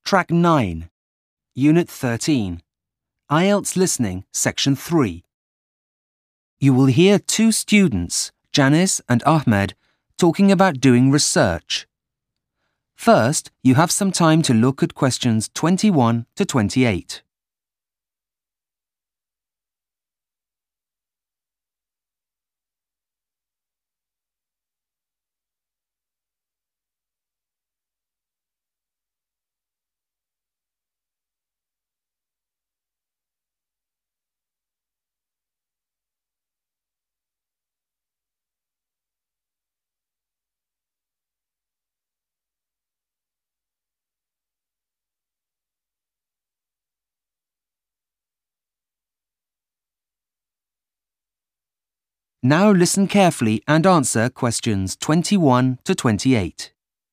Track 9, Unit 13, IELTS Listening, Section 3. You will hear two students, Janice and Ahmed, talking about doing research. First, you have some time to look at questions 21 to 28. Now listen carefully and answer questions 21 to 28.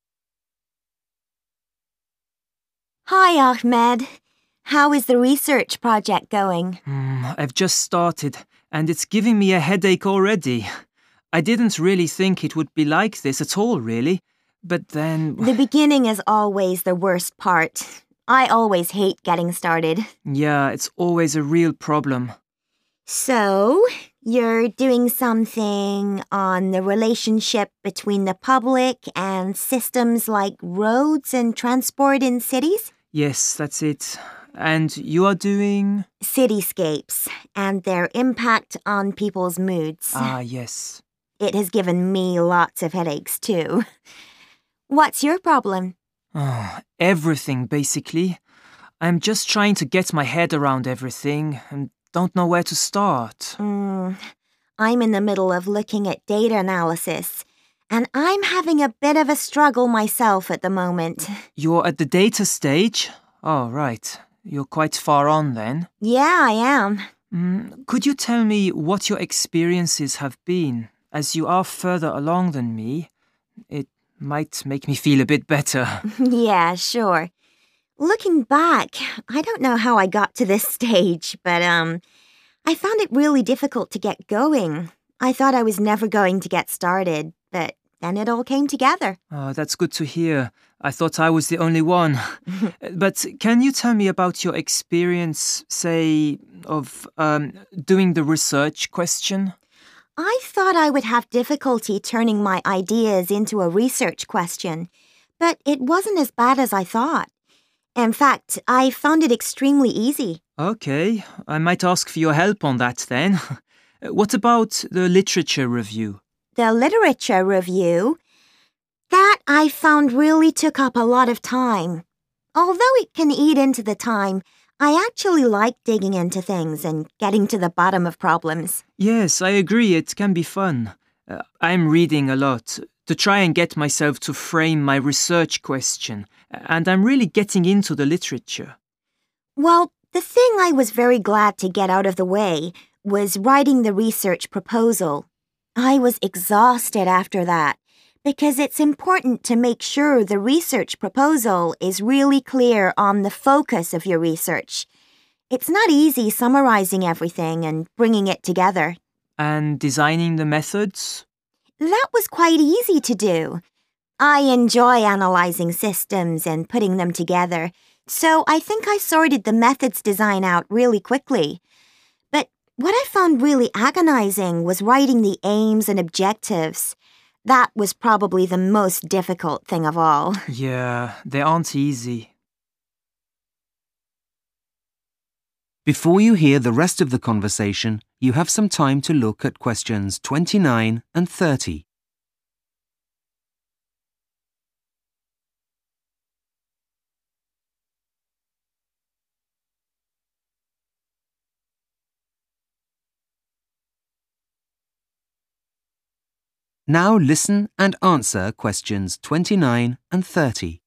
Hi, Ahmed. How is the research project going? I've just started, and it's giving me a headache already. I didn't really think it would be like this at all, really. But then... The beginning is always the worst part. I always hate getting started. Yeah, it's always a real problem. So, you're doing something on the relationship between the public and systems like roads and transport in cities? Yes, that's it. And you are doing... Cityscapes and their impact on people's moods. Ah, yes. It has given me lots of headaches too. What's your problem? Everything, basically. I'm just trying to get my head around everything and don't know where to start. I'm in the middle of looking at data analysis, and I'm having a bit of a struggle myself at the moment. You're at the data stage? Oh, right. You're quite far on then. Yeah, I am. Could you tell me what your experiences have been? As you are further along than me, it might make me feel a bit better. Yeah, sure. Looking back, I don't know how I got to this stage, but I found it really difficult to get going. I thought I was never going to get started, but then it all came together. Oh, that's good to hear. I thought I was the only one. But can you tell me about your experience, say, of doing the research question? I thought I would have difficulty turning my ideas into a research question, but it wasn't as bad as I thought. In fact, I found it extremely easy. Okay, I might ask for your help on that then. What about the literature review? The literature review? That I found really took up a lot of time. Although it can eat into the time, I actually like digging into things and getting to the bottom of problems. Yes, I agree, it can be fun. I'm reading a lot to try and get myself to frame my research question, and I'm really getting into the literature. Well, the thing I was very glad to get out of the way was writing the research proposal. I was exhausted after that, because it's important to make sure the research proposal is really clear on the focus of your research. It's not easy summarizing everything and bringing it together. And designing the methods? That was quite easy to do. I enjoy analyzing systems and putting them together, so I think I sorted the methods design out really quickly. But what I found really agonizing was writing the aims and objectives. That was probably the most difficult thing of all. Yeah, they aren't easy. Before you hear the rest of the conversation, you have some time to look at questions 29 and 30. Now listen and answer questions 29 and 30.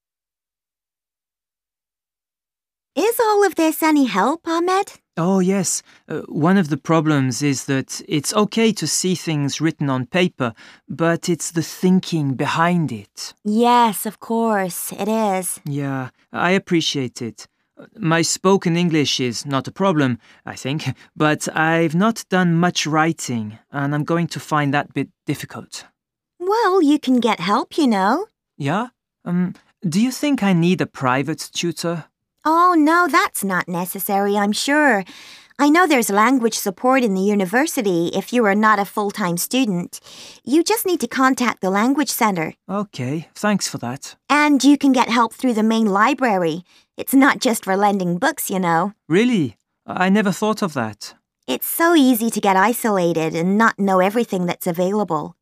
Is all of this any help, Ahmed? Oh, yes. One of the problems is that it's okay to see things written on paper, but it's the thinking behind it. Yes, of course, it is. Yeah, I appreciate it. My spoken English is not a problem, I think, but I've not done much writing, and I'm going to find that bit difficult. Well, you can get help, you know. Yeah? Do you think I need a private tutor? Oh, no, that's not necessary, I'm sure. I know there's language support in the university if you are not a full-time student. You just need to contact the language center. Okay, thanks for that. And you can get help through the main library. It's not just for lending books, you know. Really? I never thought of that. It's so easy to get isolated and not know everything that's available.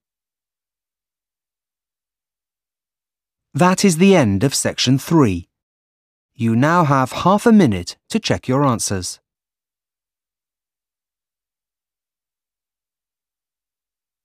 That is the end of section 3. You now have half a minute to check your answers.